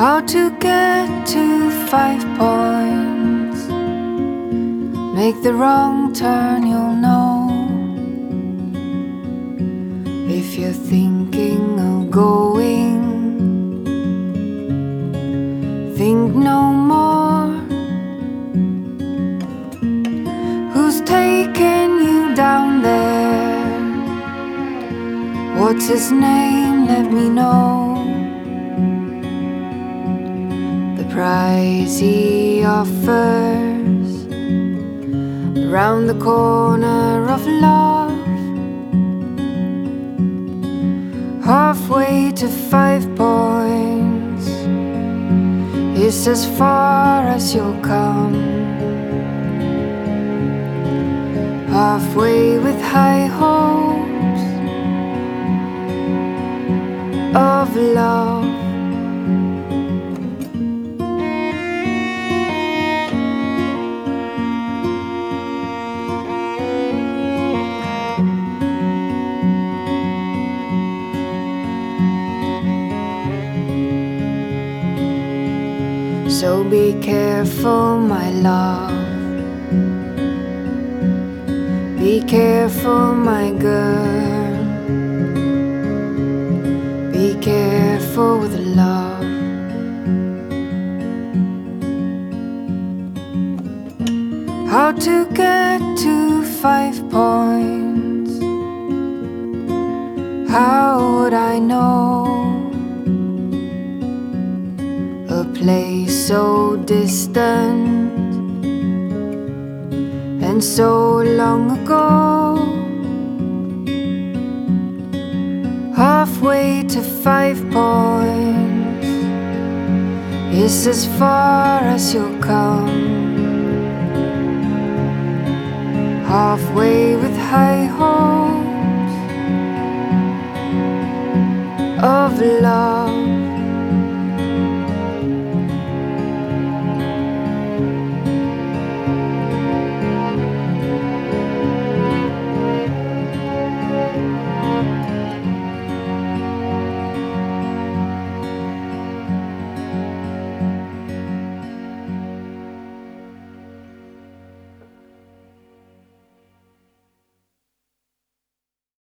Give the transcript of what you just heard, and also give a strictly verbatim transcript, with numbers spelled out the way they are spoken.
How to get to Five Points. Make the wrong turn, you'll know. If you're thinking of going, think no more. Who's taking you down there? What's his name? Let me know. The prize he offers around the corner of love, halfway to Five Points, is as far as you'll come. Halfway with high hopes of love. So be careful, my love. Be careful, my girl. Be careful with love. How to get to Five Points? How would I know? A place so distant and so long ago. Halfway to Five Points is as far as you'll come. Halfway with high hopes of love.